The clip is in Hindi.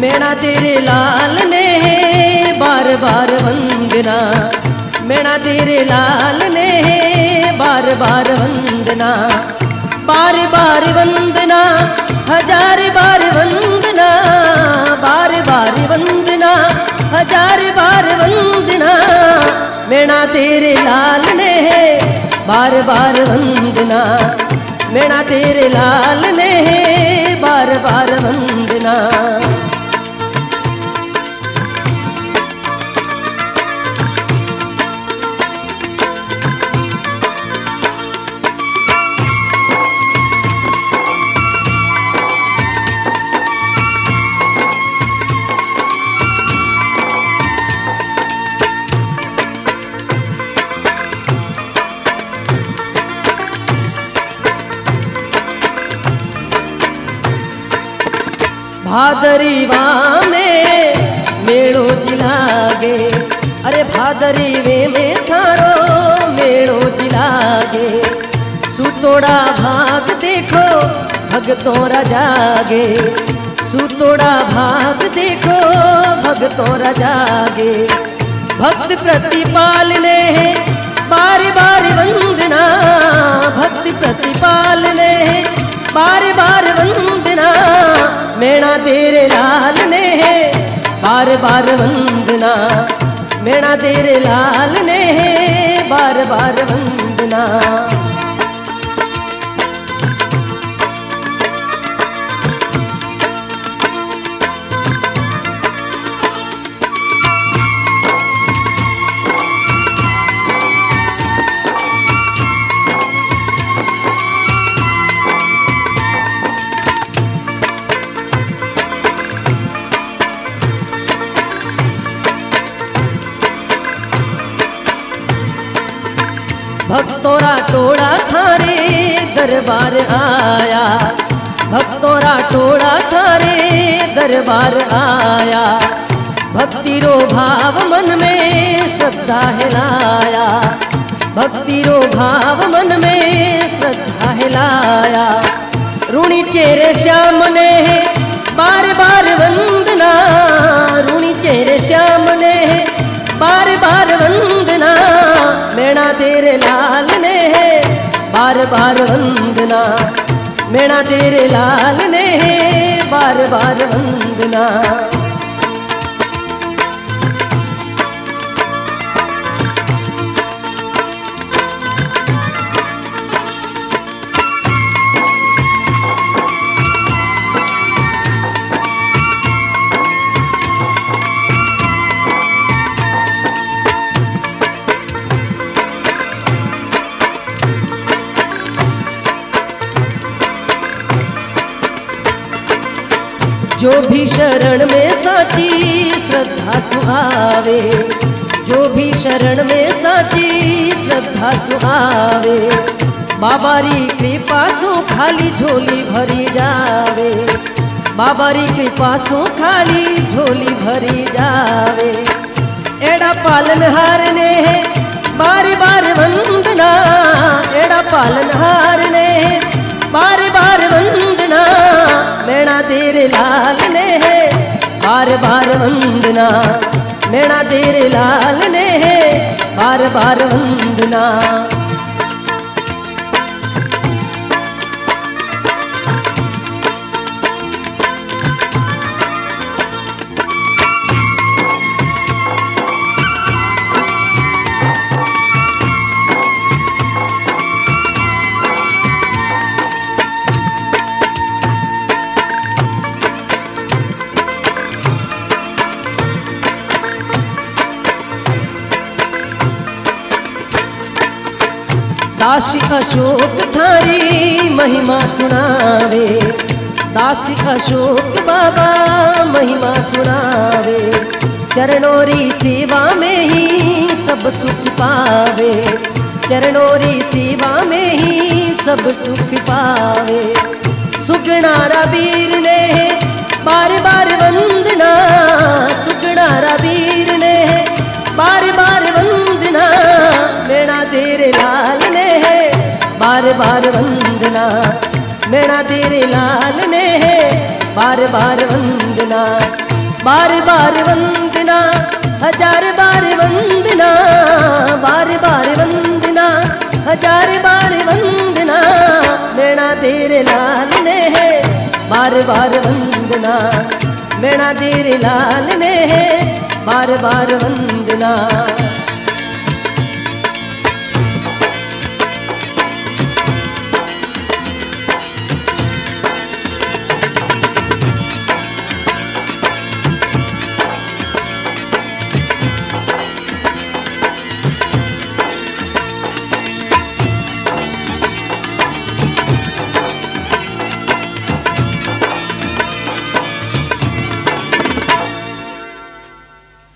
मैना तेरे लाल ने बार बार वंदना, मैना तेरे लाल ने बार बार वंदना, बार बार वंदना, हजार बार वंदना, बार बार वंदना, हजार बार वंदना, मैना तेरे लाल ने बार बार वंदना, मैना तेरे लाल ने बार बार वंदना। भादरीवा में मेड़ो जिलागे, अरे भादरीवे में थारो मेड़ो जिलागे, सुतोड़ा भाग देखो भगतोरा जागे, सुतोड़ा भाग देखो भगतोरा जागे, भक्त प्रतिपाल ने बार बार वंदना, भक्त प्रतिपाल ने बार बार वंदना, मैना तेरे लाल ने बार बार वंदना, मैना तेरे लाल ने बार बार वंदना। भक्तोरा टोड़ा थारे दरबार आया, भक्तोरा टोड़ा थारे दरबार आया, भक्ति रो भाव मन में श्रद्धा हिलाया, भक्ति रो भाव मन में श्रद्धा हिलाया, ऋणी चेहरे श्याम ने बार बार वंदना, ऋणी चेहरे श्याम ने बार बार वंदना, मैना तेरे लाल ने बार बार वंदना, मैना तेरे लाल ने बार बार वंदना। जो भी शरण में साची श्रद्धा सुहावे, जो भी शरण में साची श्रद्धा सुहावे, बाबारी कृपा सो खाली झोली भरी जावे, बाबारी कृपा सो खाली झोली भरी जावे, एड़ा पालनहार ने बार बार वंदना, एड़ा पालनहार ने बार बार वंदना, मैना तेरे लाल ने बार बार वंदना, मैना तेरे लाल ने बार बार वंदना। दासी अशोक थारी महिमा सुनावे, दासी अशोक बाबा महिमा सुनावे, चरणोरी सेवा में ही सब सुख पावे, चरणोरी सेवा में ही सब सुख पावे, सुगणारा वीर ने बार बार वंदना, सुगणारा वीर ने बार बार वंदना, मैना तेरे लाल ने बार बार वंदना, मैना तेरे लाल ने बार बार वंदना। बार बार वंदना, हजार बार वंदना, बार बार वंदना, हजार बार वंदना, मैना तेरे लाल ने है बार बार वंदना, मैना तेरे लाल ने है बार बार वंदना।